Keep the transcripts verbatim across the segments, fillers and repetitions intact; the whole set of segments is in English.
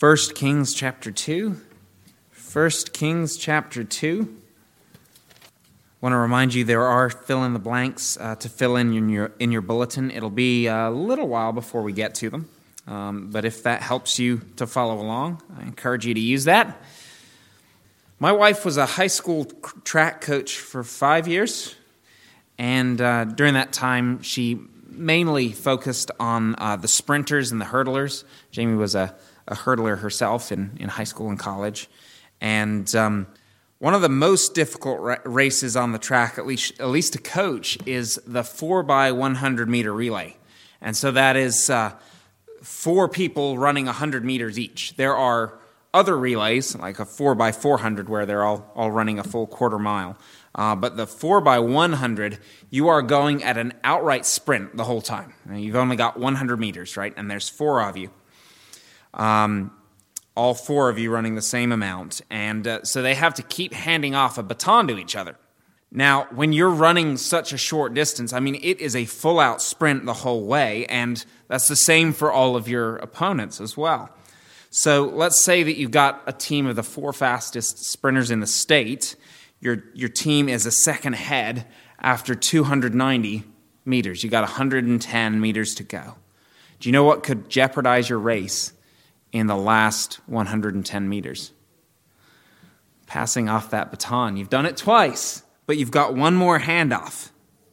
First Kings chapter two. First Kings chapter two. I want to remind you there are fill-in-the-blanks uh, to fill in in your, in your bulletin. It'll be a little while before we get to them. Um, but if that helps you to follow along, I encourage you to use that. My wife was a high school track coach for five years. And uh, during that time, she mainly focused on uh, the sprinters and the hurdlers. Jamie was a, a hurdler herself in, in high school and college. And um, one of the most difficult ra- races on the track, at least at least to coach, is the four by one hundred meter relay. And so that is uh, four people running one hundred meters each. There are other relays, like a four by four hundred, where they're all, all running a full quarter mile. Uh, but the four by one hundred, you are going at an outright sprint the whole time. And you've only got one hundred meters, right? And there's four of you. Um, all four of you running the same amount. And uh, so they have to keep handing off a baton to each other. Now, when you're running such a short distance, I mean, it is a full-out sprint the whole way, and that's the same for all of your opponents as well. So let's say that you've got a team of the four fastest sprinters in the state. Your your team is a second ahead after two hundred ninety meters. You got one hundred ten meters to go. Do you know what could jeopardize your race in the last one hundred ten meters? Passing off that baton. You've done it twice, but you've got one more handoff.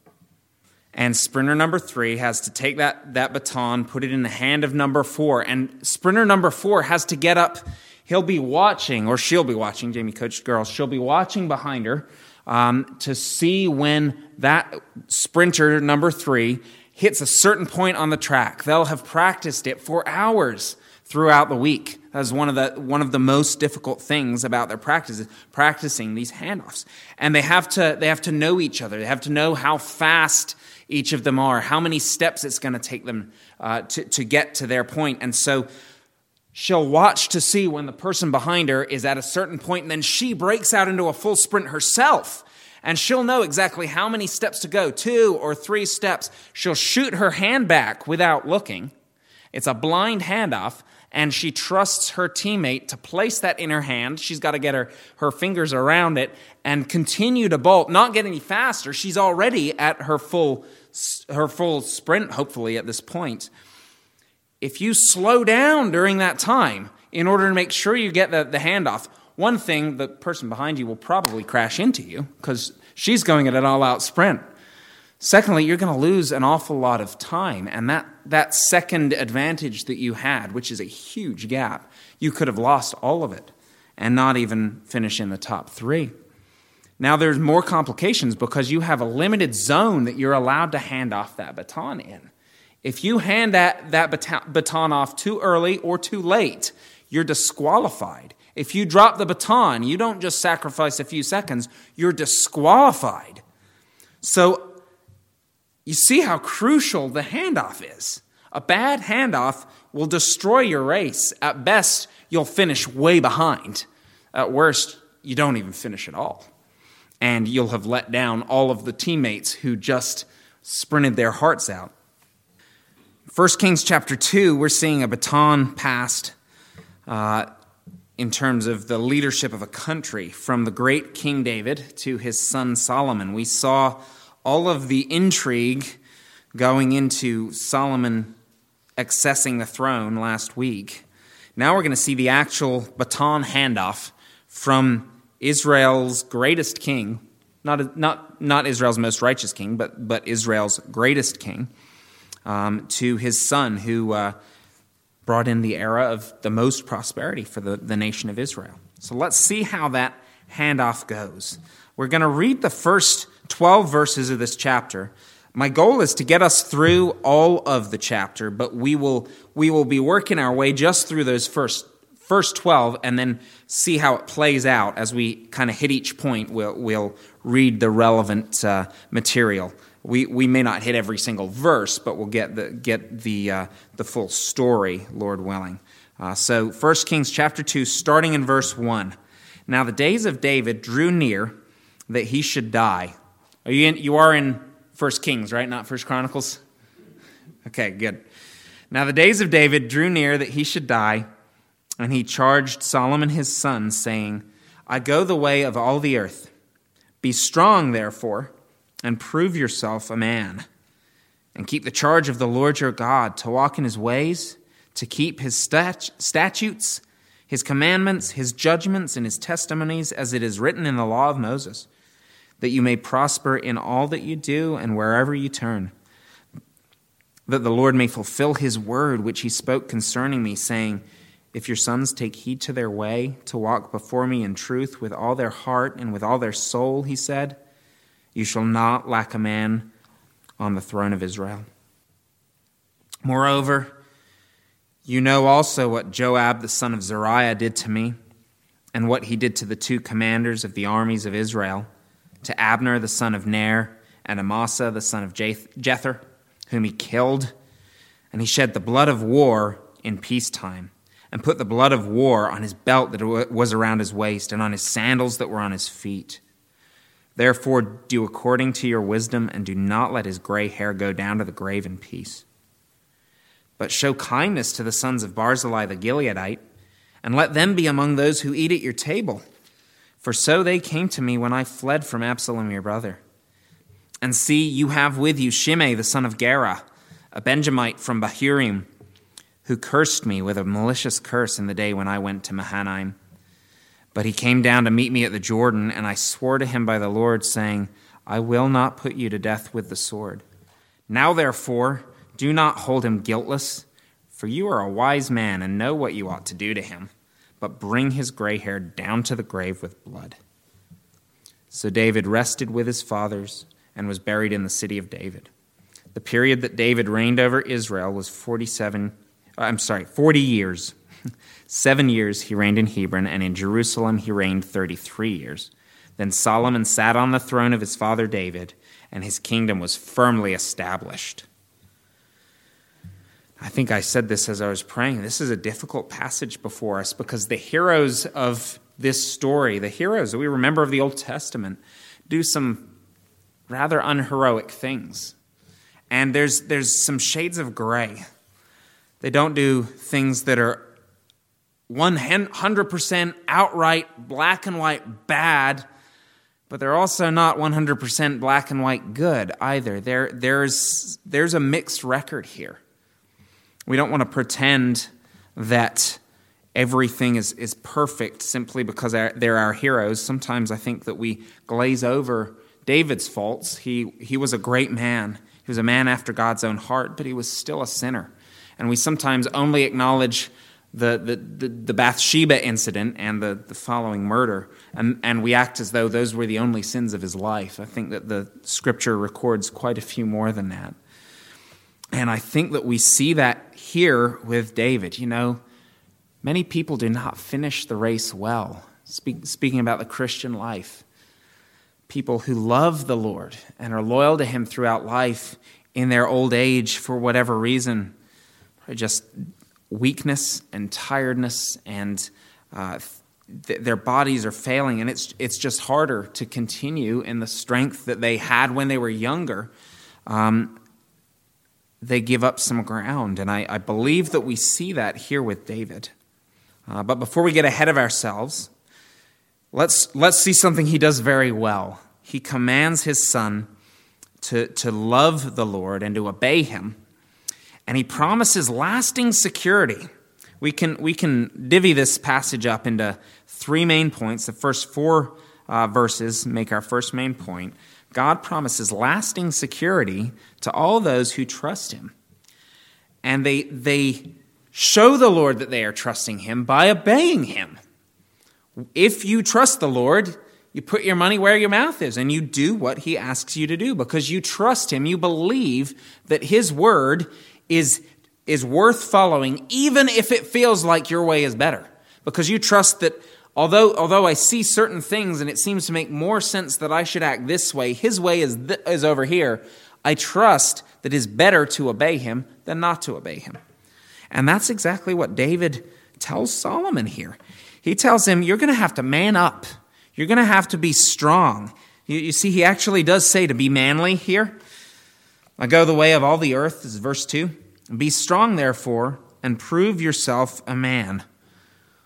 And sprinter number three has to take that, that baton, put it in the hand of number four. And sprinter number four has to get up. He'll be watching, or she'll be watching, Jamie coached girls, she'll be watching behind her um, to see when that sprinter number three hits a certain point on the track. They'll have practiced it for hours throughout the week. That's one of the one of the most difficult things about their practice, is practicing these handoffs. And they have to they have to know each other. They have to know how fast each of them are, how many steps it's going to take them uh, to, to get to their point. And so she'll watch to see when the person behind her is at a certain point, and then she breaks out into a full sprint herself. And she'll know exactly how many steps to go, two or three steps. She'll shoot her hand back without looking. It's a blind handoff, and she trusts her teammate to place that in her hand. She's got to get her, her fingers around it and continue to bolt, not get any faster. She's already at her full her full sprint, hopefully, at this point. If you slow down during that time in order to make sure you get the, the handoff, one thing, the person behind you will probably crash into you because she's going at an all-out sprint. Secondly, you're going to lose an awful lot of time, and that, that second advantage that you had, which is a huge gap, you could have lost all of it and not even finish in the top three. Now, there's more complications because you have a limited zone that you're allowed to hand off that baton in. If you hand that, that baton, baton off too early or too late, you're disqualified. If you drop the baton, you don't just sacrifice a few seconds, you're disqualified. So you see how crucial the handoff is. A bad handoff will destroy your race. At best, you'll finish way behind. At worst, you don't even finish at all. And you'll have let down all of the teammates who just sprinted their hearts out. First Kings chapter two, we're seeing a baton passed uh, in terms of the leadership of a country from the great King David to his son Solomon. We saw all of the intrigue going into Solomon accessing the throne last week. Now we're going to see the actual baton handoff from Israel's greatest king, not not not Israel's most righteous king, but but Israel's greatest king, um, to his son, who uh, brought in the era of the most prosperity for the, the nation of Israel. So let's see how that handoff goes. We're going to read the first twelve verses of this chapter. My goal is to get us through all of the chapter, but we will we will be working our way just through those first first twelve, and then see how it plays out as we kind of hit each point. We'll we'll read the relevant uh, material. We we may not hit every single verse, but we'll get the get the uh, the full story, Lord willing. Uh, so First Kings chapter two, starting in verse one. Now the days of David drew near that he should die. Are you in, you are in First Kings, right? Not First Chronicles? Okay, good. Now the days of David drew near that he should die, And he charged Solomon his son, saying, I go the way of all the earth. Be strong, therefore, and prove yourself a man. And keep the charge of the Lord your God, to walk in his ways, to keep his stat- statutes, his commandments, his judgments, and his testimonies, as it is written in the law of Moses, that you may prosper in all that you do and wherever you turn, that the Lord may fulfill his word which he spoke concerning me, saying, if your sons take heed to their way, to walk before me in truth with all their heart and with all their soul, he said, you shall not lack a man on the throne of Israel. Moreover, you know also what Joab the son of Zeruiah did to me, and what he did to the two commanders of the armies of Israel, to Abner the son of Ner, and Amasa the son of Jether, whom he killed. And he shed the blood of war in peacetime, and put the blood of war on his belt that was around his waist, and on his sandals that were on his feet. Therefore do according to your wisdom, and do not let his gray hair go down to the grave in peace. But show kindness to the sons of Barzillai the Gileadite, and let them be among those who eat at your table. For so they came to me when I fled from Absalom your brother. And see, you have with you Shimei the son of Gera, a Benjamite from Bahurim, who cursed me with a malicious curse in the day when I went to Mahanaim. But he came down to meet me at the Jordan, and I swore to him by the Lord, saying, I will not put you to death with the sword. Now, therefore, do not hold him guiltless, for you are a wise man and know what you ought to do to him, but bring his gray hair down to the grave with blood. So David rested with his fathers and was buried in the city of David. The period that David reigned over Israel was forty-seven I'm sorry, forty years. Seven years he reigned in Hebron, and in Jerusalem he reigned thirty-three years. Then Solomon sat on the throne of his father David, and his kingdom was firmly established. I think I said this as I was praying. This is a difficult passage before us because the heroes of this story, the heroes that we remember of the Old Testament, do some rather unheroic things. And there's there's some shades of gray. They don't do things that are one hundred percent outright black and white bad, but they're also not one hundred percent black and white good either. There, there's, there's a mixed record here. We don't want to pretend that everything is, is perfect simply because they're our heroes. Sometimes I think that we glaze over David's faults. He, he was a great man. He was a man after God's own heart, but he was still a sinner. And we sometimes only acknowledge the, the, the, the Bathsheba incident and the, the following murder, and, and we act as though those were the only sins of his life. I think that the Scripture records quite a few more than that. And I think that we see that here with David. You know, many people do not finish the race well. Speak, speaking about the Christian life, people who love the Lord and are loyal to him throughout life in their old age for whatever reason, just weakness and tiredness, and uh, th- their bodies are failing, and it's it's just harder to continue in the strength that they had when they were younger. Um, they give up some ground, and I, I believe that we see that here with David. Uh, but before we get ahead of ourselves, let's let's see something he does very well. He commands his son to, to love the Lord and to obey him. And he promises lasting security. We can we can divvy this passage up into three main points. The first four uh, verses make our first main point. God promises lasting security to all those who trust him. And they they show the Lord that they are trusting him by obeying him. If you trust the Lord, you put your money where your mouth is and you do what he asks you to do because you trust him. You believe that his word is, is worth following, even if it feels like your way is better. Because you trust that although, although I see certain things and it seems to make more sense that I should act this way, his way is, th- is over here, I trust that it is better to obey him than not to obey him. And that's exactly what David tells Solomon here. He tells him, you're going to have to man up. You're going to have to be strong. You, you see, he actually does say to be manly here. I go the way of all the earth, this is verse two. Be strong, therefore, and prove yourself a man.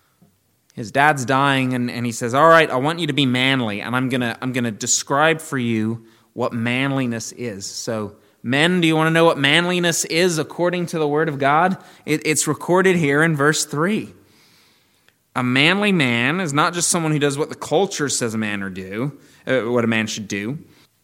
His dad's dying, and, and he says, all right, I want you to be manly, and I'm gonna I'm gonna describe for you what manliness is. So, men, do you want to know what manliness is according to the Word of God? It, it's recorded here in verse three. A manly man is not just someone who does what the culture says a man or do, uh, what a man should do.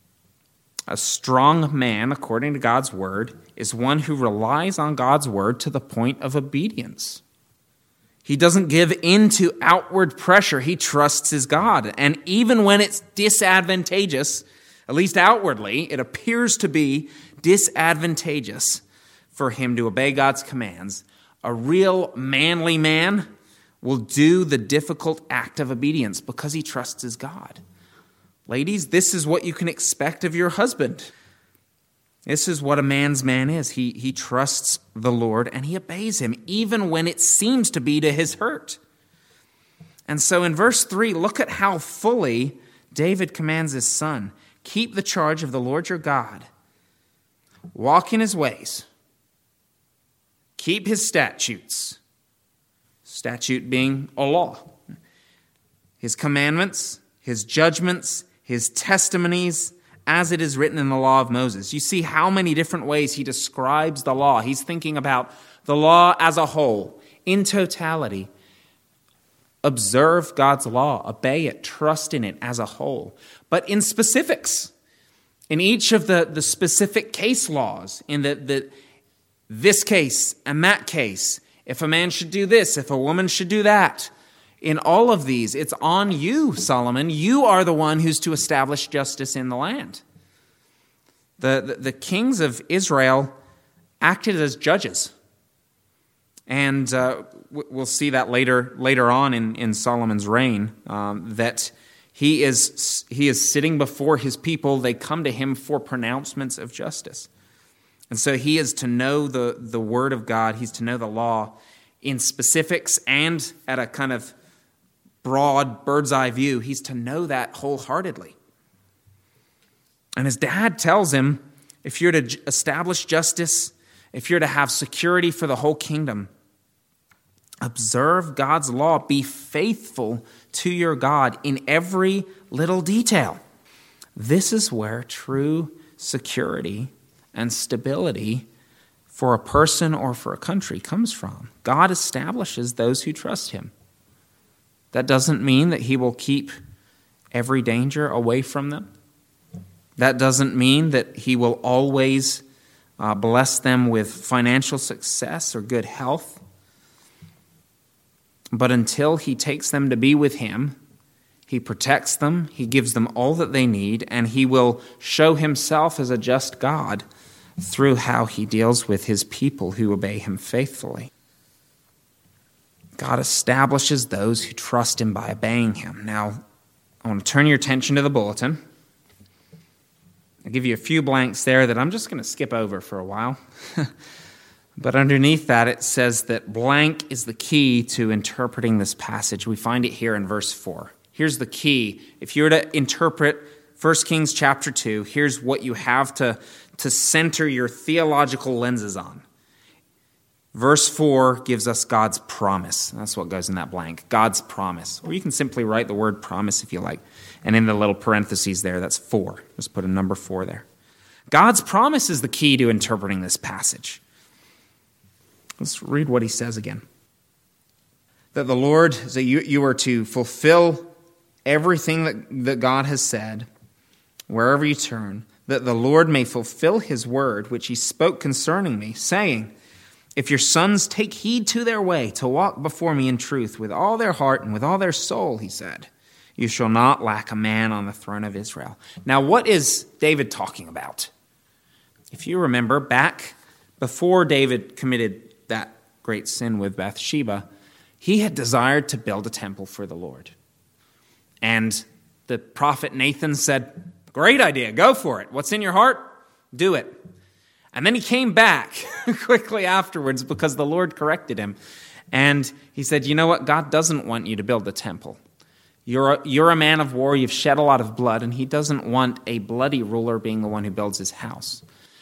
A strong man, according to God's Word, is one who relies on God's Word to the point of obedience. He doesn't give in to outward pressure. He trusts his God. And even when it's disadvantageous, at least outwardly, it appears to be disadvantageous for him to obey God's commands, a real manly man will do the difficult act of obedience because he trusts his God. Ladies, this is what you can expect of your husband. This is what a man's man is. He, he trusts the Lord and he obeys him, even when it seems to be to his hurt. And so in verse three, look at how fully David commands his son. Keep the charge of the Lord your God. Walk in his ways. Keep his statutes. Statute being a law. His commandments, his judgments, his testimonies, as it is written in the law of Moses. You see how many different ways he describes the law. He's thinking about the law as a whole, in totality. Observe God's law, obey it, trust in it as a whole. But in specifics, in each of the, the specific case laws, in the, the this case and that case, if a man should do this, if a woman should do that, in all of these, it's on you, Solomon. You are the one who's to establish justice in the land. The, the, the kings of Israel acted as judges. And uh, we'll see that later later on in, in Solomon's reign, um, that he is, he is sitting before his people. They come to him for pronouncements of justice. And so he is to know the, the word of God. He's to know the law in specifics and at a kind of broad bird's eye view. He's to know that wholeheartedly. And his dad tells him, if you're to establish justice, if you're to have security for the whole kingdom, observe God's law. Be faithful to your God in every little detail. This is where true security and stability for a person or for a country comes from. God establishes those who trust him. That doesn't mean that he will keep every danger away from them. That doesn't mean that he will always uh, bless them with financial success or good health. But until he takes them to be with him, he protects them, he gives them all that they need, and he will show himself as a just God through how he deals with his people who obey him faithfully. God establishes those who trust him by obeying him. Now, I want to turn your attention to the bulletin. I'll give you a few blanks there that I'm just going to skip over for a while. But underneath that, it says that blank is the key to interpreting this passage. We find it here in verse four. Here's the key. If you were to interpret First Kings chapter two, here's what you have to, to center your theological lenses on. Verse four gives us God's promise. That's what goes in that blank. God's promise. Or you can simply write the word promise if you like. And in the little parentheses there, that's four. Just put a number four there. God's promise is the key to interpreting this passage. Let's read what he says again. That the Lord, that you, you are to fulfill everything that, that God has said, wherever you turn, that the Lord may fulfill his word, which he spoke concerning me, saying, if your sons take heed to their way, to walk before me in truth with all their heart and with all their soul, he said, you shall not lack a man on the throne of Israel. Now, what is David talking about? If you remember, back before David committed that great sin with Bathsheba, he had desired to build a temple for the Lord. And the prophet Nathan said, great idea, go for it. What's in your heart? Do it. And then he came back quickly afterwards because the Lord corrected him. And he said, you know what? God doesn't want you to build a temple. You're a, you're a man of war. You've shed a lot of blood. And he doesn't want a bloody ruler being the one who builds his house.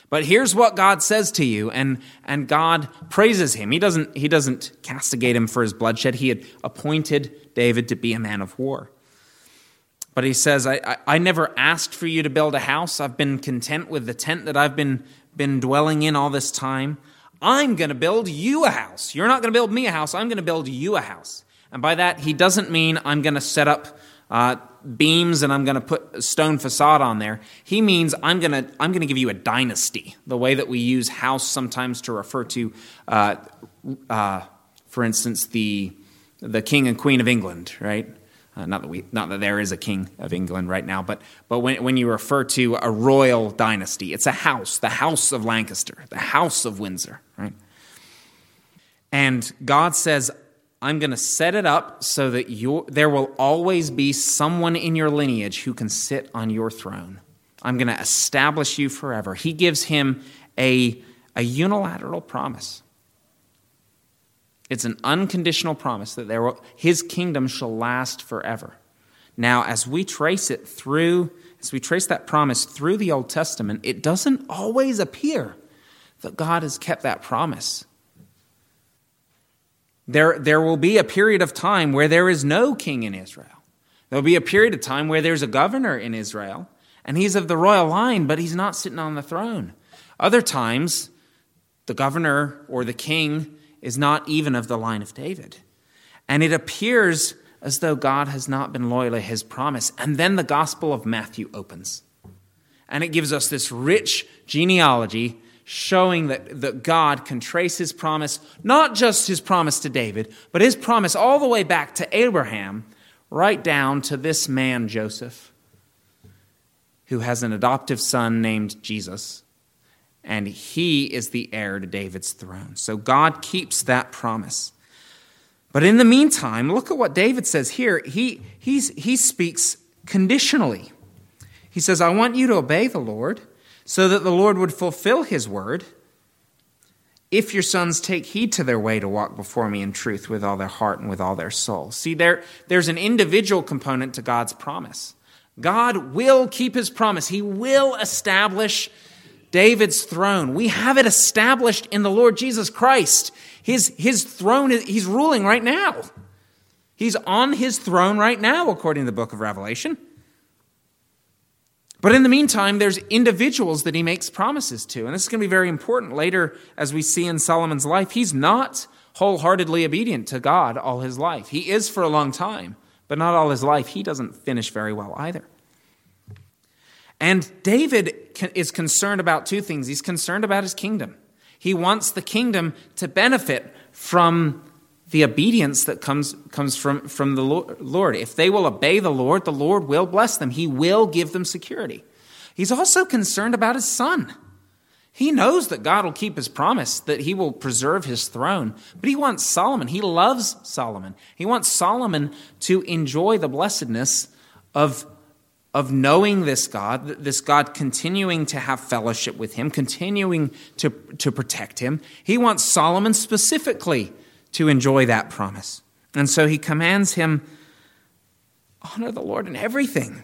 But here's what God says to you, and, and God praises him. He doesn't, he doesn't castigate him for his bloodshed. He had appointed David to be a man of war. But he says, I, I, I never asked for you to build a house. I've been content with the tent that I've been, been dwelling in all this time. I'm going to build you a house. You're not going to build me a house. I'm going to build you a house. And by that, he doesn't mean I'm going to set up uh, beams and I'm going to put a stone facade on there. He means I'm going to I'm going to give you a dynasty, the way that we use house sometimes to refer to, uh, uh, for instance, the the king and queen of England, right? Uh, not that we not that there is a king of England right now, but but when when you refer to a royal dynasty, it's a house, the house of Lancaster, the house of Windsor, right? And God says, I'm going to set it up so that you there will always be someone in your lineage who can sit on your throne. I'm going to establish you forever. He gives him a, a unilateral promise. It's an unconditional promise that there will, his kingdom shall last forever. Now, as we trace it through, as we trace that promise through the Old Testament, it doesn't always appear that God has kept that promise. There, there will be a period of time where there is no king in Israel. There will be a period of time where there's a governor in Israel, and he's of the royal line, but he's not sitting on the throne. Other times, the governor or the king is not even of the line of David. And it appears as though God has not been loyal to his promise. And then the Gospel of Matthew opens. And it gives us this rich genealogy showing that, that God can trace his promise, not just his promise to David, but his promise all the way back to Abraham, right down to this man, Joseph, who has an adoptive son named Jesus. And he is the heir to David's throne. So God keeps that promise. But in the meantime, look at what David says here. He, he's, he speaks conditionally. He says, I want you to obey the Lord so that the Lord would fulfill his word. If your sons take heed to their way to walk before me in truth with all their heart and with all their soul. See, there, there's an individual component to God's promise. God will keep his promise. He will establish David's throne. We have it established in the Lord Jesus Christ. His, his throne, he's ruling right now. He's on his throne right now, according to the book of Revelation. But in the meantime, there's individuals that he makes promises to. And this is going to be very important later as we see in Solomon's life. He's not wholeheartedly obedient to God all his life. He is for a long time, but not all his life. He doesn't finish very well either. And David is concerned about two things. He's concerned about his kingdom. He wants the kingdom to benefit from the obedience that comes, comes from, from the Lord. If they will obey the Lord, the Lord will bless them. He will give them security. He's also concerned about his son. He knows that God will keep his promise, that he will preserve his throne. But he wants Solomon. He loves Solomon. He wants Solomon to enjoy the blessedness of of knowing this God, this God continuing to have fellowship with him, continuing to, to protect him. He wants Solomon specifically to enjoy that promise. And so he commands him, honor the Lord in everything.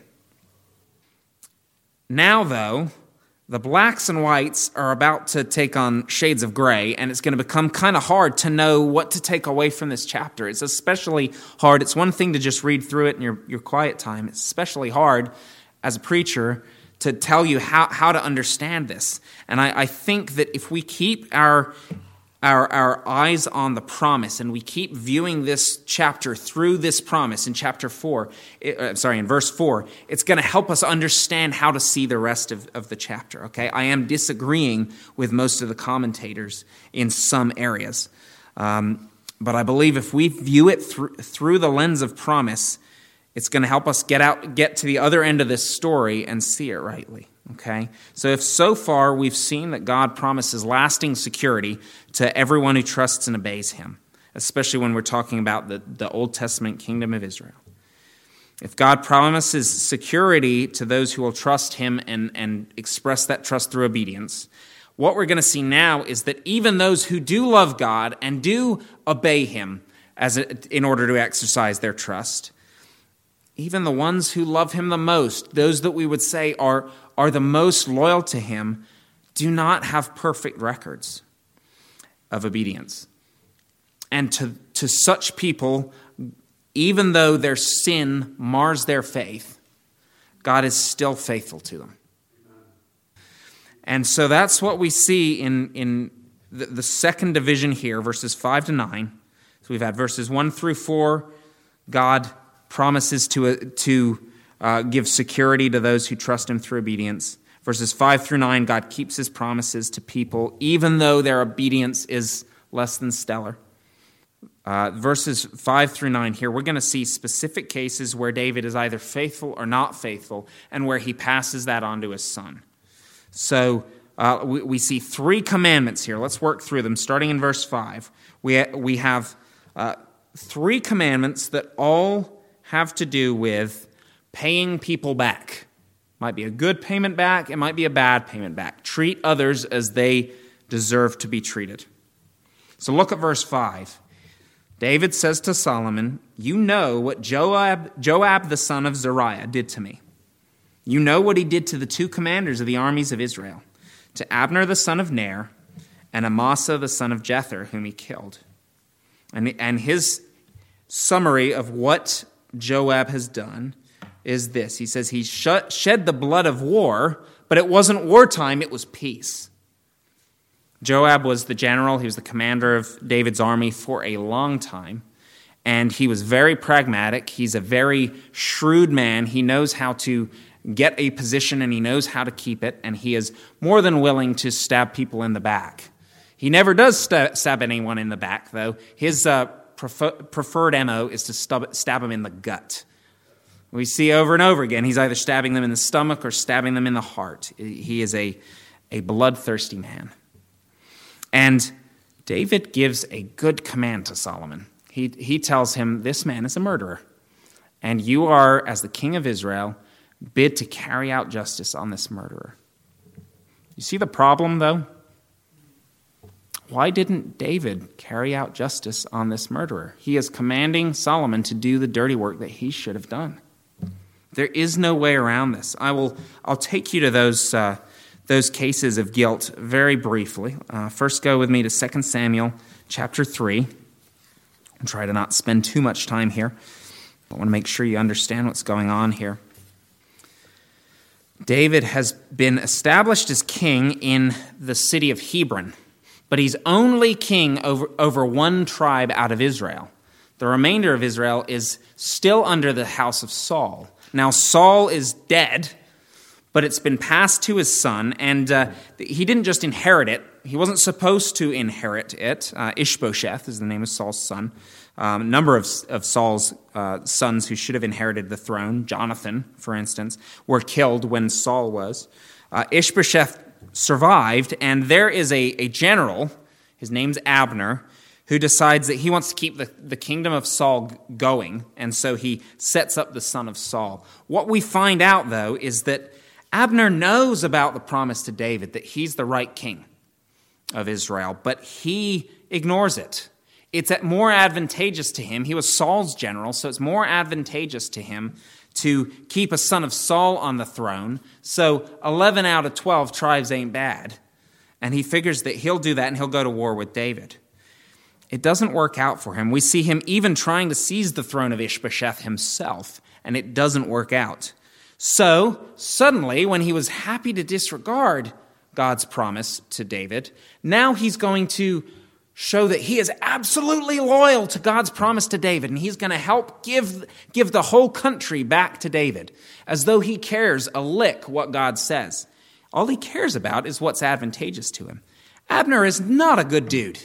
Now, though, the blacks and whites are about to take on shades of gray, and it's going to become kind of hard to know what to take away from this chapter. It's especially hard. It's one thing to just read through it in your, your quiet time. It's especially hard as a preacher to tell you how, how to understand this. And I, I think that if we keep our, our, our eyes on the promise and we keep viewing this chapter through this promise in chapter four, it, uh, sorry, in verse four, it's going to help us understand how to see the rest of, of the chapter, okay? I am disagreeing with most of the commentators in some areas. Um, but I believe if we view it through, through the lens of promise, it's going to help us get out, get to the other end of this story and see it rightly. Okay? So if so far we've seen that God promises lasting security to everyone who trusts and obeys him, especially when we're talking about the, the Old Testament kingdom of Israel. If God promises security to those who will trust him and, and express that trust through obedience, what we're going to see now is that even those who do love God and do obey him as a, in order to exercise their trust, even the ones who love him the most, those that we would say are, are the most loyal to him, do not have perfect records of obedience. And to, to such people, even though their sin mars their faith, God is still faithful to them. And so that's what we see in, in the, the second division here, verses five to nine. So we've had verses one through four. God promises to, uh, to uh, give security to those who trust him through obedience. Verses five through nine, God keeps his promises to people, even though their obedience is less than stellar. Uh, verses five through nine here, we're going to see specific cases where David is either faithful or not faithful, and where he passes that on to his son. So uh, we, we see three commandments here. Let's work through them. Starting in verse five, we, we have uh, three commandments that all have to do with paying people back. Might be a good payment back, it might be a bad payment back. Treat others as they deserve to be treated. So look at verse five. David says to Solomon, "You know what Joab, Joab the son of Zeruiah did to me. You know what he did to the two commanders of the armies of Israel, to Abner the son of Ner and Amasa the son of Jether, whom he killed." And, and his summary of what Joab has done is this. He says he shed the blood of war, but it wasn't wartime, it was peace. Joab was the general, he was the commander of David's army for a long time, and he was very pragmatic. He's a very shrewd man. He knows how to get a position and he knows how to keep it, and he is more than willing to stab people in the back. He never does st- stab anyone in the back, though. His uh, prefer- preferred M O is to stub- stab them in the gut. We see over and over again, he's either stabbing them in the stomach or stabbing them in the heart. He is a, a bloodthirsty man. And David gives a good command to Solomon. He, he tells him, this man is a murderer, and you are, as the king of Israel, bid to carry out justice on this murderer. You see the problem, though? Why didn't David carry out justice on this murderer? He is commanding Solomon to do the dirty work that he should have done. There is no way around this. I will. I'll take you to those uh, those cases of guilt very briefly. Uh, first, go with me to Second Samuel chapter three. I'll try to not spend too much time here. I want to make sure you understand what's going on here. David has been established as king in the city of Hebron, but he's only king over, over one tribe out of Israel. The remainder of Israel is still under the house of Saul. Now, Saul is dead, but it's been passed to his son, and uh, he didn't just inherit it. He wasn't supposed to inherit it. Uh, Ishbosheth is the name of Saul's son. Um, a number of, of Saul's uh, sons who should have inherited the throne, Jonathan, for instance, were killed when Saul was. Uh, Ishbosheth survived, and there is a, a general, his name's Abner, who decides that he wants to keep the, the kingdom of Saul going, and so he sets up the son of Saul. What we find out, though, is that Abner knows about the promise to David that he's the right king of Israel, but he ignores it. It's more advantageous to him. He was Saul's general, so it's more advantageous to him to keep a son of Saul on the throne. So eleven out of twelve tribes ain't bad. And he figures that he'll do that and he'll go to war with David. It doesn't work out for him. We see him even trying to seize the throne of Ishbosheth himself, and it doesn't work out. So suddenly, when he was happy to disregard God's promise to David, now he's going to show that he is absolutely loyal to God's promise to David, and he's going to help give, give the whole country back to David, as though he cares a lick what God says. All he cares about is what's advantageous to him. Abner is not a good dude.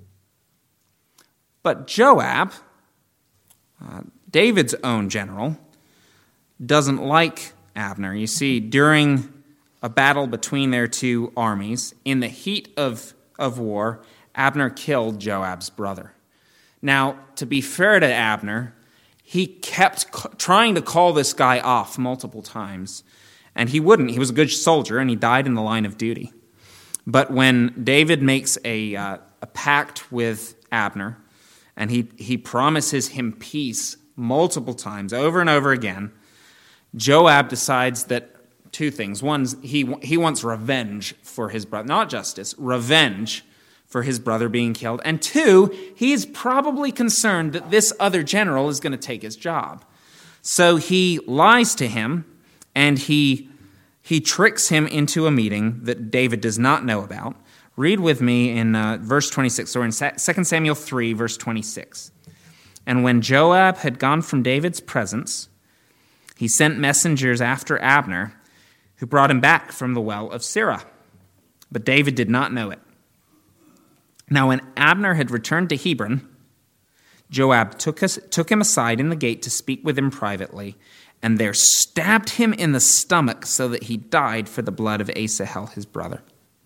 But Joab, uh, David's own general, doesn't like Abner. You see, during a battle between their two armies, in the heat of, of war, Abner killed Joab's brother. Now, to be fair to Abner, he kept c- trying to call this guy off multiple times, and he wouldn't. He was a good soldier, and he died in the line of duty. But when David makes a, uh, a pact with Abner, and he, he promises him peace multiple times, over and over again, Joab decides that two things. One, he, he wants revenge for his brother, not justice, revenge for his brother being killed. And two, he's probably concerned that this other general is going to take his job. So he lies to him, and he, he tricks him into a meeting that David does not know about. Read with me in uh, verse twenty-six, or in Second Samuel three, verse twenty-six. And when Joab had gone from David's presence, he sent messengers after Abner, who brought him back from the well of Sirah. But David did not know it. Now when Abner had returned to Hebron, Joab took, us, took him aside in the gate to speak with him privately, and there stabbed him in the stomach so that he died for the blood of Asahel, his brother.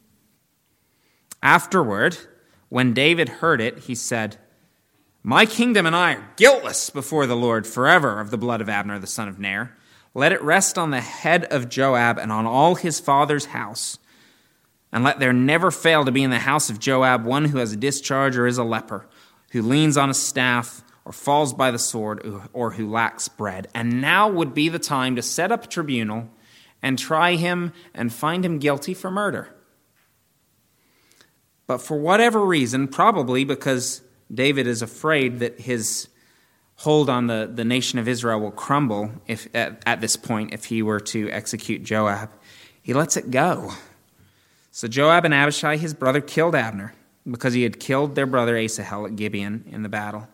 Afterward, when David heard it, he said, "My kingdom and I are guiltless before the Lord forever of the blood of Abner, the son of Ner. Let it rest on the head of Joab and on all his father's house. And let there never fail to be in the house of Joab one who has a discharge or is a leper, who leans on a staff or falls by the sword, or who lacks bread. And now would be the time to set up a tribunal and try him and find him guilty for murder." But for whatever reason, probably because David is afraid that his hold on the, the nation of Israel will crumble if at, at this point if he were to execute Joab, he lets it go. So Joab and Abishai, his brother, killed Abner because he had killed their brother Asahel at Gibeon in the battle.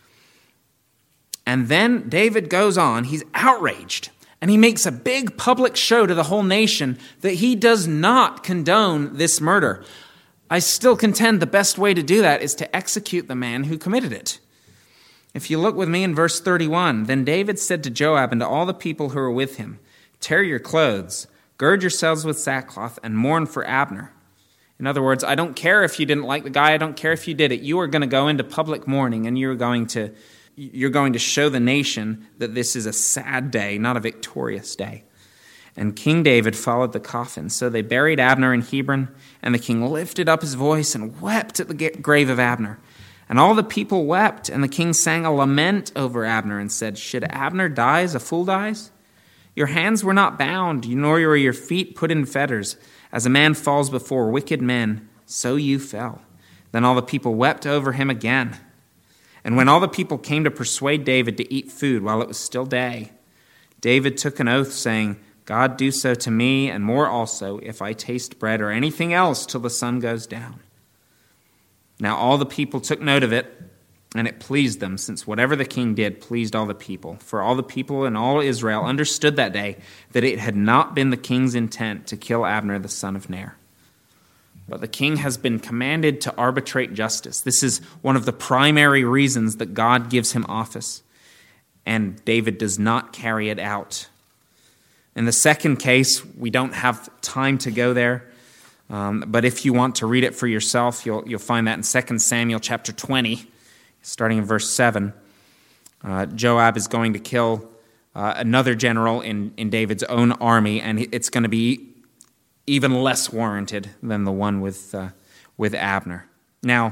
And then David goes on, he's outraged, and he makes a big public show to the whole nation that he does not condone this murder. I still contend the best way to do that is to execute the man who committed it. If you look with me in verse thirty-one, then David said to Joab and to all the people who were with him, "Tear your clothes, gird yourselves with sackcloth, and mourn for Abner." In other words, I don't care if you didn't like the guy, I don't care if you did it. You are going to go into public mourning, and you're going to you're going to show the nation that this is a sad day, not a victorious day. And King David followed the coffin. So they buried Abner in Hebron, and the king lifted up his voice and wept at the grave of Abner. And all the people wept, and the king sang a lament over Abner and said, "Should Abner die as a fool dies? Your hands were not bound, nor were your feet put in fetters. As a man falls before wicked men, so you fell." Then all the people wept over him again. And when all the people came to persuade David to eat food while it was still day, David took an oath, saying, "God do so to me, and more also, if I taste bread or anything else till the sun goes down." Now all the people took note of it, and it pleased them, since whatever the king did pleased all the people. For all the people and all Israel understood that day that it had not been the king's intent to kill Abner the son of Ner. But the king has been commanded to arbitrate justice. This is one of the primary reasons that God gives him office, and David does not carry it out. In the second case, we don't have time to go there, um, but if you want to read it for yourself, you'll you'll find that in Second Samuel chapter twenty, starting in verse seven. Uh, Joab is going to kill uh, another general in, in David's own army, and it's going to be even less warranted than the one with uh, with Abner. Now,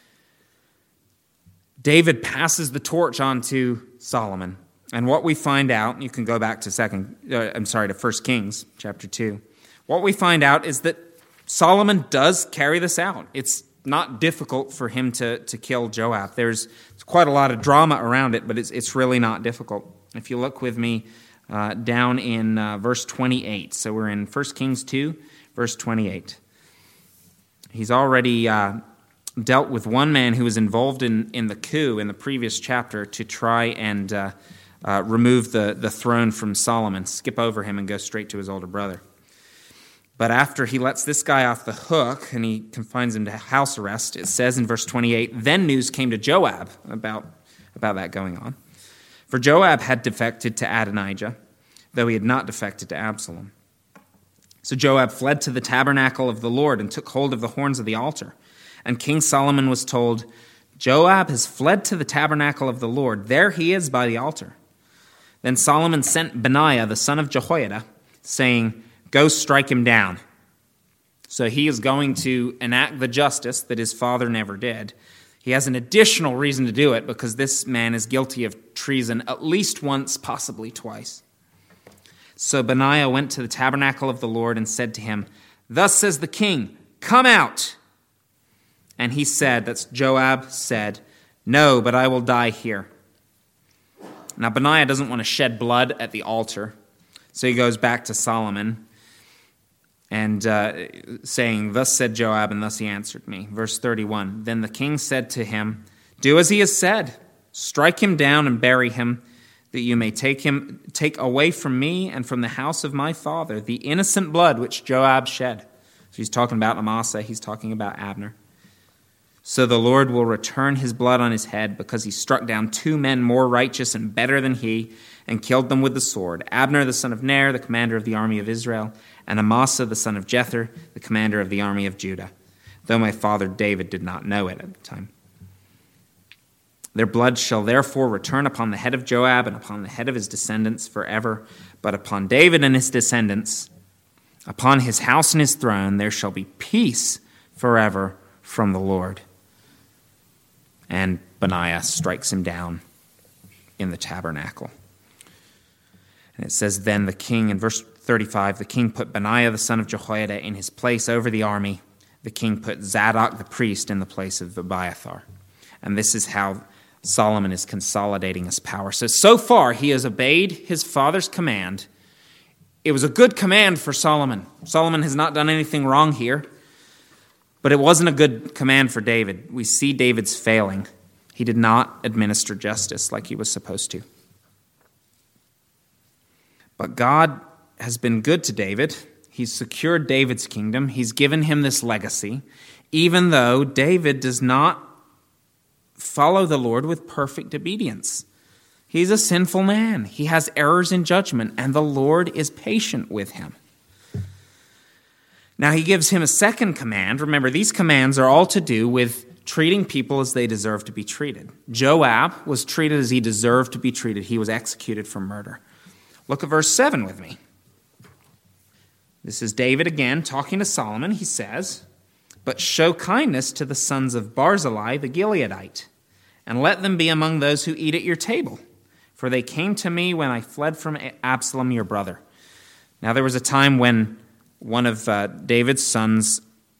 David passes the torch on to Solomon. And what we find out, you can go back to second, uh, I'm sorry, to First Kings chapter two. What we find out is that Solomon does carry this out. It's not difficult for him to, to kill Joab. There's quite a lot of drama around it, but it's it's really not difficult. If you look with me uh, down in uh, verse twenty-eight. So we're in First Kings two, verse twenty-eight. He's already uh, dealt with one man who was involved in, in the coup in the previous chapter to try and Uh, Uh, remove the, the throne from Solomon, skip over him and go straight to his older brother. But after he lets this guy off the hook and he confines him to house arrest, it says in verse twenty-eight, then news came to Joab about, about that going on. For Joab had defected to Adonijah, though he had not defected to Absalom. So Joab fled to the tabernacle of the Lord and took hold of the horns of the altar. And King Solomon was told, "Joab has fled to the tabernacle of the Lord. There he is by the altar." Then Solomon sent Benaiah, the son of Jehoiada, saying, "Go strike him down." So he is going to enact the justice that his father never did. He has an additional reason to do it because this man is guilty of treason at least once, possibly twice. So Benaiah went to the tabernacle of the Lord and said to him, "Thus says the king, come out." And he said, that's Joab said, "No, but I will die here." Now Benaiah doesn't want to shed blood at the altar, so he goes back to Solomon and uh, saying, "Thus said Joab, and thus he answered me." Verse thirty-one, then the king said to him, "Do as he has said. Strike him down and bury him, that you may take him, take away from me and from the house of my father the innocent blood which Joab shed." So he's talking about Amasa, he's talking about Abner. "So the Lord will return his blood on his head, because he struck down two men more righteous and better than he, and killed them with the sword, Abner the son of Ner, the commander of the army of Israel, and Amasa the son of Jether, the commander of the army of Judah, though my father David did not know it at the time. Their blood shall therefore return upon the head of Joab and upon the head of his descendants forever, but upon David and his descendants, upon his house and his throne, there shall be peace forever from the Lord." And Benaiah strikes him down in the tabernacle. And it says, then the king, in verse thirty-five, the king put Benaiah the son of Jehoiada in his place over the army. The king put Zadok the priest in the place of Abiathar. And this is how Solomon is consolidating his power. So, so far he has obeyed his father's command. It was a good command for Solomon. Solomon has not done anything wrong here. But it wasn't a good command for David. We see David's failing. He did not administer justice like he was supposed to. But God has been good to David. He's secured David's kingdom. He's given him this legacy, even though David does not follow the Lord with perfect obedience. He's a sinful man. He has errors in judgment, and the Lord is patient with him. Now he gives him a second command. Remember, these commands are all to do with treating people as they deserve to be treated. Joab was treated as he deserved to be treated. He was executed for murder. Look at verse seven with me. This is David again talking to Solomon. He says, "But show kindness to the sons of Barzillai the Gileadite, and let them be among those who eat at your table. For they came to me when I fled from Absalom your brother." Now there was a time when one of uh, David's sons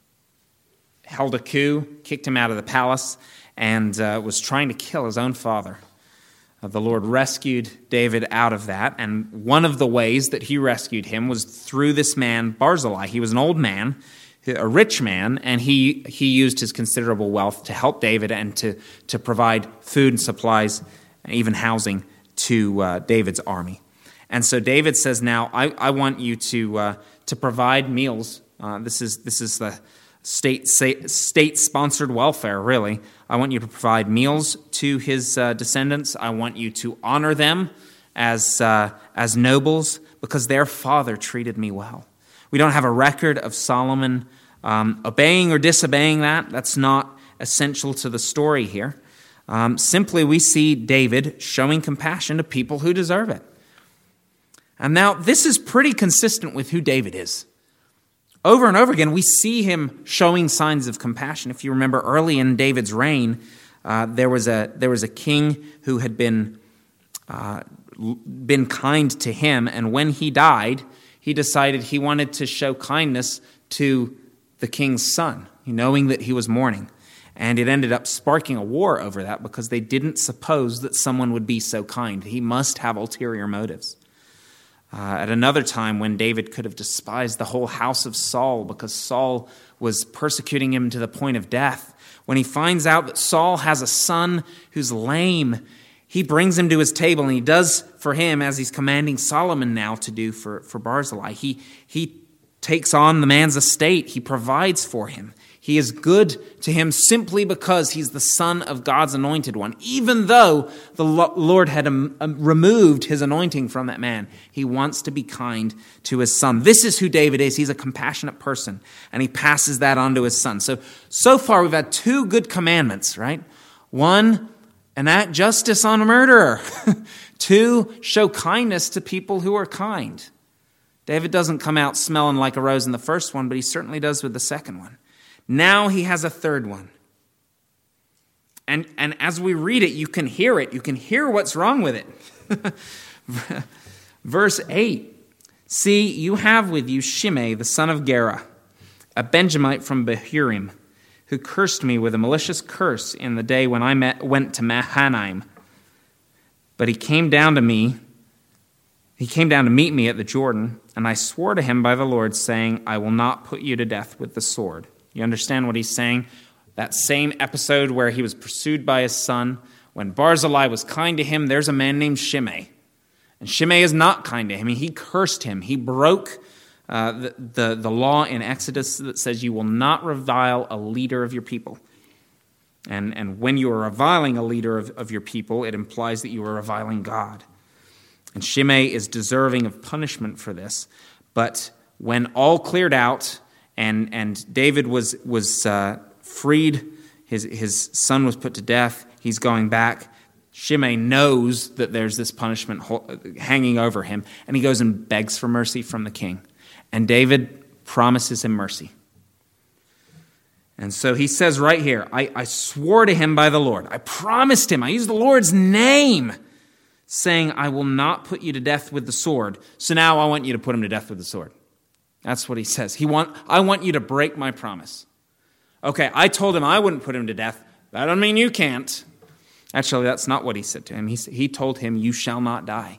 held a coup, kicked him out of the palace, and uh, was trying to kill his own father. Uh, the Lord rescued David out of that, and one of the ways that he rescued him was through this man, Barzillai. He was an old man, a rich man, and he, he used his considerable wealth to help David and to, to provide food and supplies and even housing to uh, David's army. And so David says, now, I, I want you to uh, to provide meals. Uh, this is this is the state state-sponsored welfare, really. I want you to provide meals to his uh, descendants. I want you to honor them as uh, as nobles, because their father treated me well. We don't have a record of Solomon um, obeying or disobeying that. That's not essential to the story here. Um, simply, we see David showing compassion to people who deserve it. And now, this is pretty consistent with who David is. Over and over again, we see him showing signs of compassion. If you remember, early in David's reign, uh, there was a there was a king who had been uh, been kind to him, and when he died, he decided he wanted to show kindness to the king's son, knowing that he was mourning. And it ended up sparking a war over that, because they didn't suppose that someone would be so kind. He must have ulterior motives. Uh, at another time, when David could have despised the whole house of Saul because Saul was persecuting him to the point of death, when he finds out that Saul has a son who's lame, he brings him to his table, and he does for him as he's commanding Solomon now to do for, for Barzillai. He, he takes on the man's estate. He provides for him. He is good to him simply because he's the son of God's anointed one. Even though the Lord had um, removed his anointing from that man, he wants to be kind to his son. This is who David is. He's a compassionate person, and he passes that on to his son. So, so far we've had two good commandments, right? One, enact justice on a murderer. Two, show kindness to people who are kind. David doesn't come out smelling like a rose in the first one, but he certainly does with the second one. Now he has a third one. And, and as we read it, you can hear it. You can hear what's wrong with it. Verse eight, See, you have with you Shimei, the son of Gera, a Benjamite from Bahurim, who cursed me with a malicious curse in the day when I met, went to Mahanaim. But he came down to me, he came down to meet me at the Jordan, and I swore to him by the Lord, saying, I will not put you to death with the sword. You understand what he's saying? That same episode where he was pursued by his son, when Barzillai was kind to him, there's a man named Shimei. And Shimei is not kind to him. He cursed him. He broke uh, the, the, the law in Exodus that says you will not revile a leader of your people. And, and when you are reviling a leader of, of your people, it implies that you are reviling God. And Shimei is deserving of punishment for this. But when all cleared out and, and David was, was uh, freed, his, his son was put to death, he's going back, Shimei knows that there's this punishment hanging over him, and he goes and begs for mercy from the king. And David promises him mercy. And so he says right here, I, I swore to him by the Lord. I promised him. I used the Lord's name, saying, I will not put you to death with the sword. So now I want you to put him to death with the sword. That's what he says. He want, I want you to break my promise. Okay, I told him I wouldn't put him to death. That doesn't mean you can't. Actually, that's not what he said to him. He, he told him, you shall not die.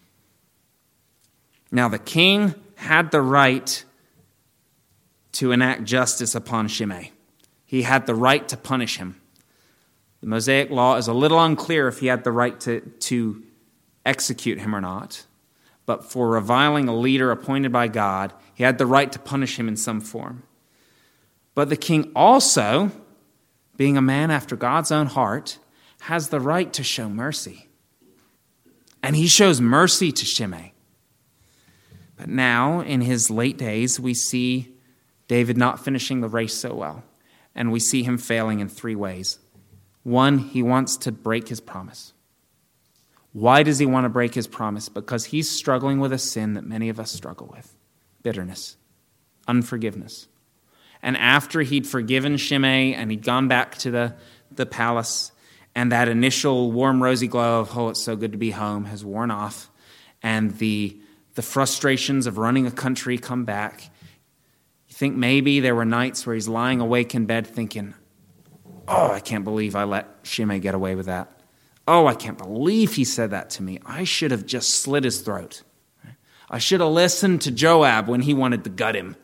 Now, the king had the right to enact justice upon Shimei. He had the right to punish him. The Mosaic law is a little unclear if he had the right to, to execute him or not. But for reviling a leader appointed by God, he had the right to punish him in some form. But the king also, being a man after God's own heart, has the right to show mercy. And he shows mercy to Shimei. But now, in his late days, we see David not finishing the race so well. And we see him failing in three ways. One, he wants to break his promise. Why does he want to break his promise? Because he's struggling with a sin that many of us struggle with. Bitterness. Unforgiveness. And after he'd forgiven Shimei and he'd gone back to the, the palace, and that initial warm, rosy glow of, oh, it's so good to be home, has worn off, and the, the frustrations of running a country come back, you think maybe there were nights where he's lying awake in bed thinking, oh, I can't believe I let Shimei get away with that. Oh, I can't believe he said that to me. I should have just slit his throat. I should have listened to Joab when he wanted to gut him.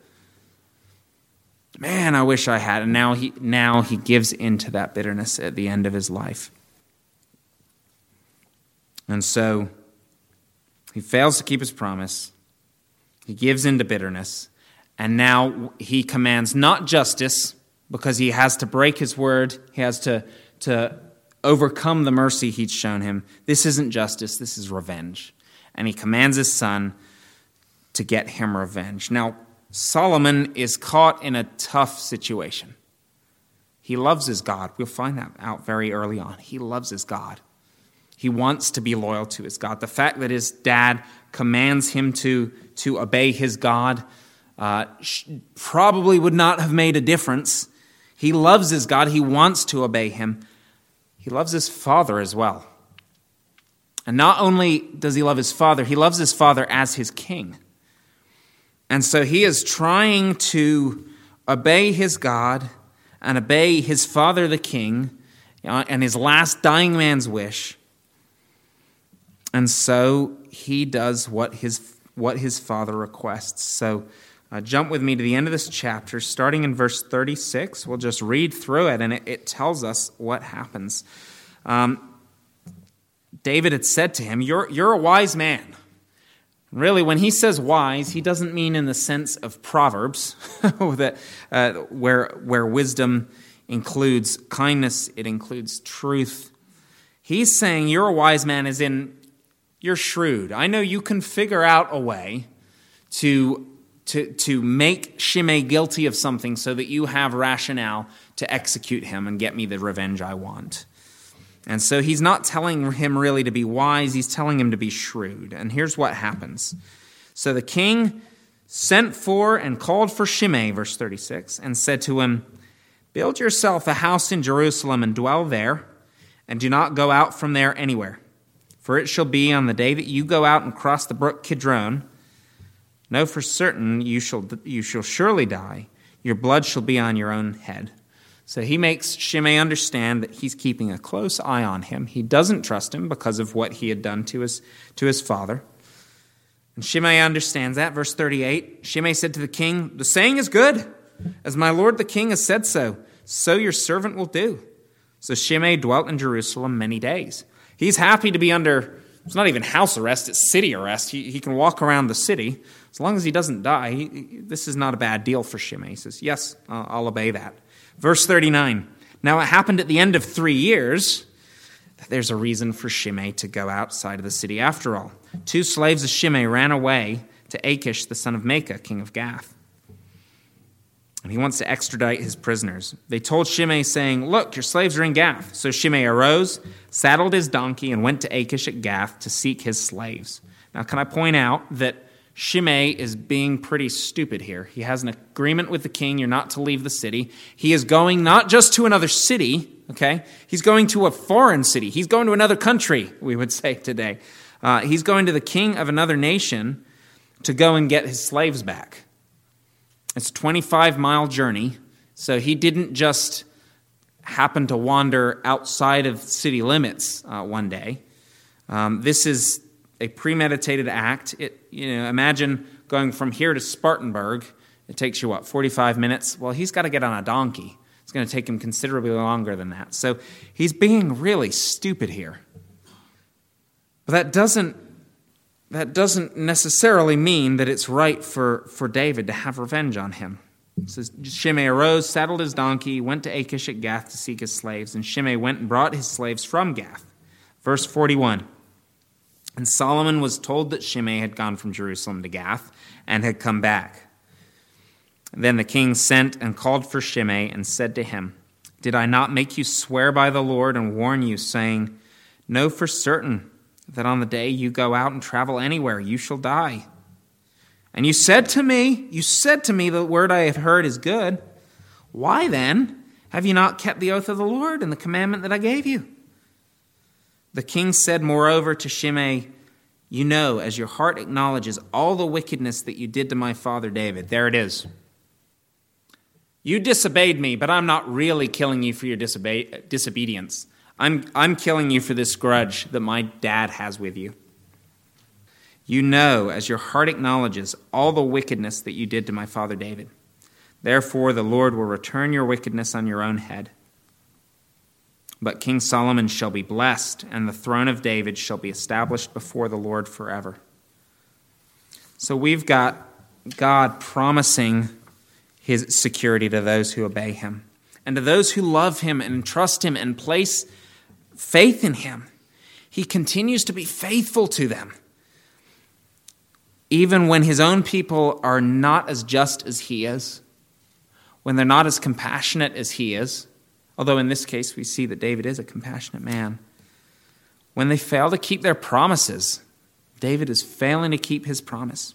Man, I wish I had. And now he now he gives into that bitterness at the end of his life. And so he fails to keep his promise. He gives into bitterness. And now he commands not justice, because he has to break his word. He has to, to overcome the mercy he'd shown him. This isn't justice. This is revenge. And he commands his son to get him revenge. Now, Solomon is caught in a tough situation. He loves his God. We'll find that out very early on. He loves his God. He wants to be loyal to his God. The fact that his dad commands him to, to obey his God uh, probably would not have made a difference. He loves his God. He wants to obey him. He loves his father as well. And not only does he love his father, he loves his father as his king. And so he is trying to obey his God and obey his father, the king, and his last dying man's wish. And so he does what his what his father requests. So uh, jump with me to the end of this chapter, starting in verse thirty-six. We'll just read through it, and it, it tells us what happens. Um, David had said to him, "You're you're a wise man." Really, when he says wise, he doesn't mean in the sense of Proverbs, that uh, where where wisdom includes kindness, it includes truth. He's saying you're a wise man as in you're shrewd. I know you can figure out a way to to to make Shimei guilty of something so that you have rationale to execute him and get me the revenge I want. And so he's not telling him really to be wise, he's telling him to be shrewd. And here's what happens. So the king sent for and called for Shimei, verse thirty-six, and said to him, "Build yourself a house in Jerusalem and dwell there, and do not go out from there anywhere. For it shall be on the day that you go out and cross the brook Kidron, Know for certain you shall you shall surely die. Your blood shall be on your own head." So he makes Shimei understand that he's keeping a close eye on him. He doesn't trust him because of what he had done to his, to his father. And Shimei understands that. Verse thirty-eight, Shimei said to the king, "The saying is good. As my lord the king has said so, so your servant will do." So Shimei dwelt in Jerusalem many days. He's happy to be under, it's not even house arrest, it's city arrest. He, he can walk around the city. As long as he doesn't die, he, he, this is not a bad deal for Shimei. He says, "Yes, I'll, I'll obey that." Verse thirty-nine, "Now it happened at the end of three years that there's a reason for Shimei to go outside of the city after all. Two slaves of Shimei ran away to Achish, the son of Maacah, king of Gath. And he wants to extradite his prisoners. They told Shimei, saying, 'Look, your slaves are in Gath.' So Shimei arose, saddled his donkey, and went to Achish at Gath to seek his slaves." Now, can I point out that Shimei is being pretty stupid here. He has an agreement with the king, you're not to leave the city. He is going not just to another city, okay? He's going to a foreign city. He's going to another country, we would say today. Uh, he's going to the king of another nation to go and get his slaves back. It's a twenty-five mile journey, so he didn't just happen to wander outside of city limits uh, one day. Um, this is a premeditated act. It, you know, imagine going from here to Spartanburg. It takes you, what, forty-five minutes? Well, he's got to get on a donkey. It's going to take him considerably longer than that. So he's being really stupid here. But that doesn't that doesn't necessarily mean that it's right for, for David to have revenge on him. It says, Shimei arose, saddled his donkey, went to Achish at Gath to seek his slaves, and Shimei went and brought his slaves from Gath. Verse forty-one. And Solomon was told that Shimei had gone from Jerusalem to Gath and had come back. Then the king sent and called for Shimei and said to him, "Did I not make you swear by the Lord and warn you, saying, 'Know for certain that on the day you go out and travel anywhere, you shall die'? And you said to me, you said to me, the word I have heard is good. Why then have you not kept the oath of the Lord and the commandment that I gave you?" The king said, moreover, to Shimei, "You know, as your heart acknowledges all the wickedness that you did to my father David." There it is. You disobeyed me, but I'm not really killing you for your disobe- disobedience. I'm, I'm killing you for this grudge that my dad has with you. You know, as your heart acknowledges all the wickedness that you did to my father David. Therefore, the Lord will return your wickedness on your own head. But King Solomon shall be blessed, and the throne of David shall be established before the Lord forever. So we've got God promising his security to those who obey him, and to those who love him and trust him and place faith in him. He continues to be faithful to them, even when his own people are not as just as he is, when they're not as compassionate as he is. Although in this case, we see that David is a compassionate man. When they fail to keep their promises, David is failing to keep his promise.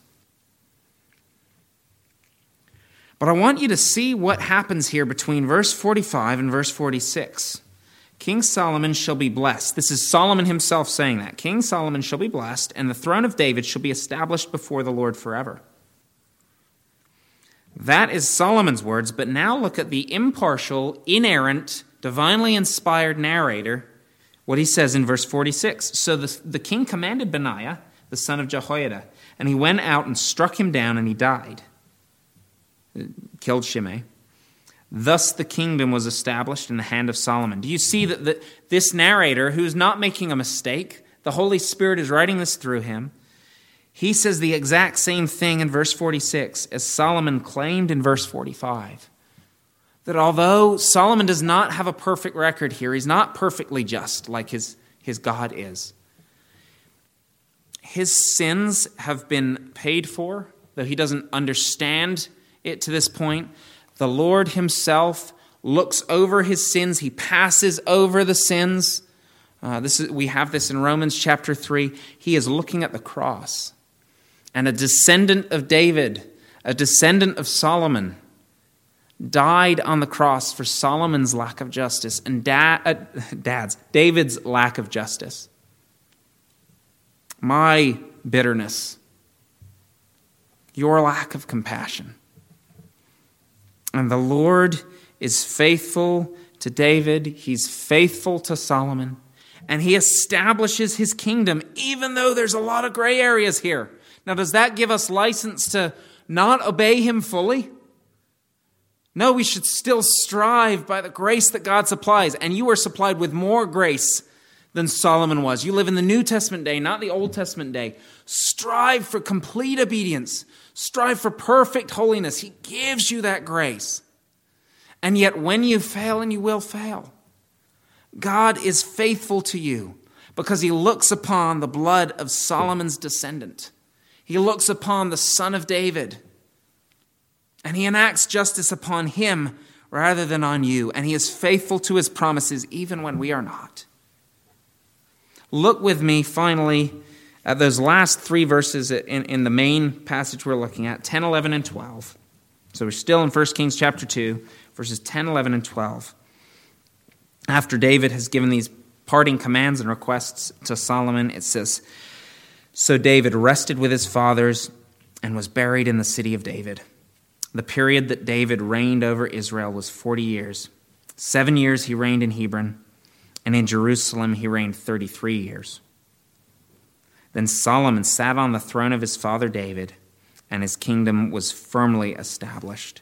But I want you to see what happens here between verse forty-five and verse forty-six. King Solomon shall be blessed. This is Solomon himself saying that. King Solomon shall be blessed, and the throne of David shall be established before the Lord forever. That is Solomon's words, but now look at the impartial, inerrant, divinely inspired narrator, what he says in verse forty-six. So the, the king commanded Benaiah, the son of Jehoiada, and he went out and struck him down, and he died. Killed Shimei. Thus the kingdom was established in the hand of Solomon. Do you see that the, this narrator, who's not making a mistake, the Holy Spirit is writing this through him, he says the exact same thing in verse forty-six as Solomon claimed in verse forty-five. That although Solomon does not have a perfect record here, he's not perfectly just like his, his God is. His sins have been paid for, though he doesn't understand it to this point. The Lord himself looks over his sins. He passes over the sins. Uh, this is, we have this in Romans chapter three. He is looking at the cross. And a descendant of David, a descendant of Solomon, died on the cross for Solomon's lack of justice and dad, uh, Dad's, David's lack of justice. My bitterness your lack of compassion. And the Lord is faithful to David. He's faithful to Solomon. And he establishes his kingdom, even though there's a lot of gray areas here. Now, does that give us license to not obey him fully? No, we should still strive by the grace that God supplies. And you are supplied with more grace than Solomon was. You live in the New Testament day, not the Old Testament day. Strive for complete obedience. Strive for perfect holiness. He gives you that grace. And yet when you fail, and you will fail, God is faithful to you because he looks upon the blood of Solomon's descendant. He looks upon the son of David, and he enacts justice upon him rather than on you. And he is faithful to his promises even when we are not. Look with me finally at those last three verses in, in the main passage we're looking at, ten, eleven, and twelve. So we're still in First Kings chapter two, verses ten, eleven, and twelve. After David has given these parting commands and requests to Solomon, it says, "So David rested with his fathers and was buried in the city of David. The period that David reigned over Israel was forty years. Seven years he reigned in Hebron, and in Jerusalem he reigned thirty-three years. Then Solomon sat on the throne of his father David, and his kingdom was firmly established."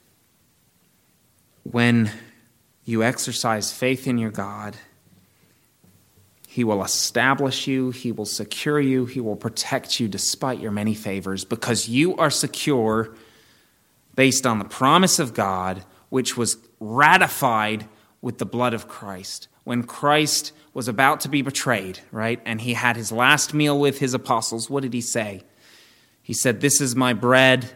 When you exercise faith in your God, he will establish you, he will secure you, he will protect you despite your many favors, because you are secure based on the promise of God, which was ratified with the blood of Christ. When Christ was about to be betrayed, right, and he had his last meal with his apostles, what did he say? He said, "This is my bread.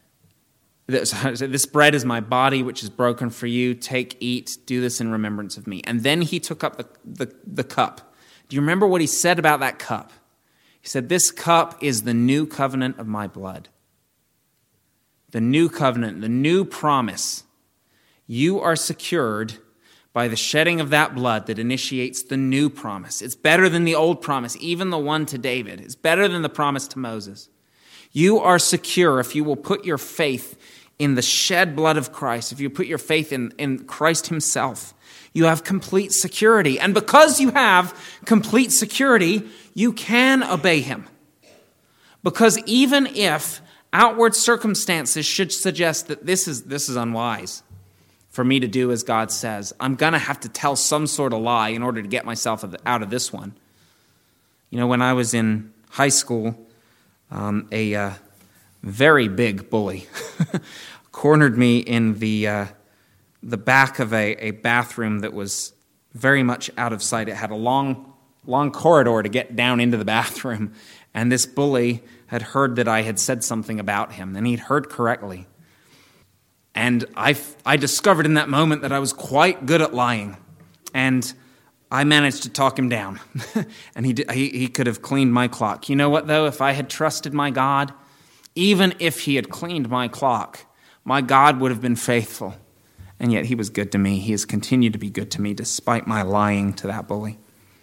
This bread is my body, which is broken for you. Take, eat, do this in remembrance of me." And then he took up the, the, the cup. Do you remember what he said about that cup? He said, "This cup is the new covenant of my blood." The new covenant, the new promise. You are secured by the shedding of that blood that initiates the new promise. It's better than the old promise, even the one to David. It's better than the promise to Moses. You are secure if you will put your faith in the shed blood of Christ, if you put your faith in, in Christ himself. You have complete security. And because you have complete security, you can obey him. Because even if outward circumstances should suggest that this is, this is unwise for me to do as God says, I'm going to have to tell some sort of lie in order to get myself out of this one. You know, when I was in high school, um, a uh, very big bully cornered me in the uh, the back of a, a bathroom that was very much out of sight. It had a long, long corridor to get down into the bathroom, and this bully had heard that I had said something about him, and he'd heard correctly. And I, I discovered in that moment that I was quite good at lying, and I managed to talk him down. and he, did, he he could have cleaned my clock. You know what, though? If I had trusted my God, even if he had cleaned my clock, my God would have been faithful. And yet he was good to me. He has continued to be good to me despite my lying to that bully.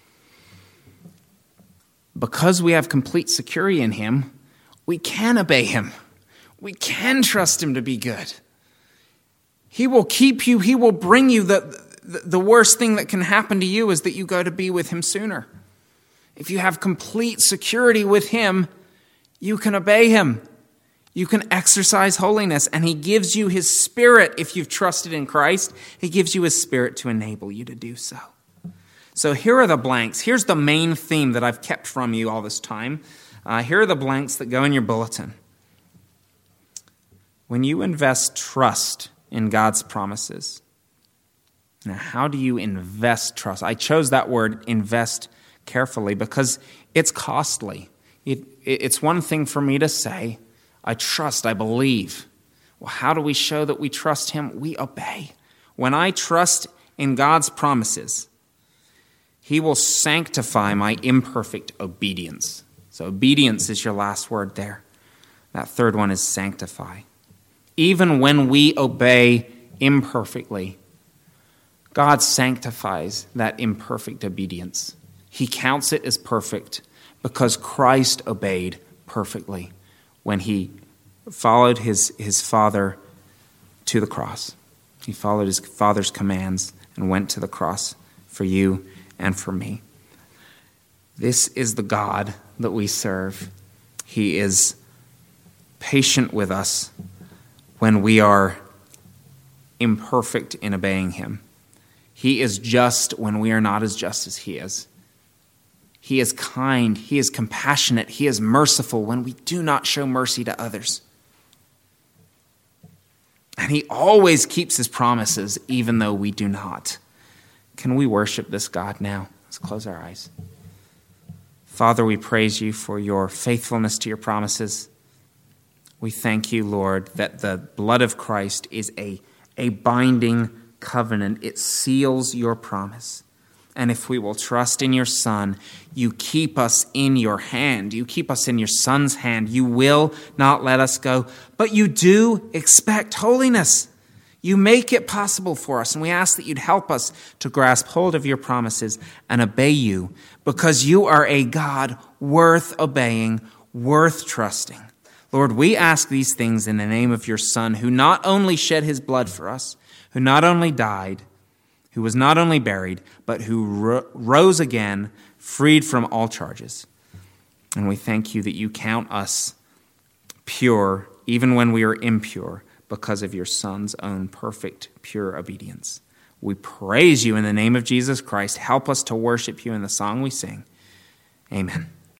Because we have complete security in him, we can obey him. We can trust him to be good. He will keep you. He will bring you. The, the, the worst thing that can happen to you is that you go to be with him sooner. If you have complete security with him, you can obey him. You can exercise holiness, and he gives you his spirit. If you've trusted in Christ, he gives you his spirit to enable you to do so. So here are the blanks. Here's the main theme that I've kept from you all this time. Uh, here are the blanks that go in your bulletin. When you invest trust in God's promises. Now, how do you invest trust? I chose that word, invest, carefully because it's costly. It, it, it's one thing for me to say, I trust, I believe. Well, how do we show that we trust him? We obey. When I trust in God's promises, he will sanctify my imperfect obedience. So obedience is your last word there. That third one is sanctify. Even when we obey imperfectly, God sanctifies that imperfect obedience. He counts it as perfect because Christ obeyed perfectly when he followed his, his father to the cross. He followed his father's commands and went to the cross for you and for me. This is the God that we serve. He is patient with us when we are imperfect in obeying him. He is just when we are not as just as he is. He is kind. He is compassionate. He is merciful when we do not show mercy to others. And he always keeps his promises, even though we do not. Can we worship this God now? Let's close our eyes. Father, we praise you for your faithfulness to your promises. We thank you, Lord, that the blood of Christ is a, a binding covenant. It seals your promise. And if we will trust in your Son, you keep us in your hand. You keep us in your Son's hand. You will not let us go. But you do expect holiness. You make it possible for us. And we ask that you'd help us to grasp hold of your promises and obey you, because you are a God worth obeying, worth trusting. Lord, we ask these things in the name of your Son, who not only shed his blood for us, who not only died, who was not only buried, but who ro- rose again, freed from all charges. And we thank you that you count us pure, even when we are impure, because of your Son's own perfect, pure obedience. We praise you in the name of Jesus Christ. Help us to worship you in the song we sing. Amen.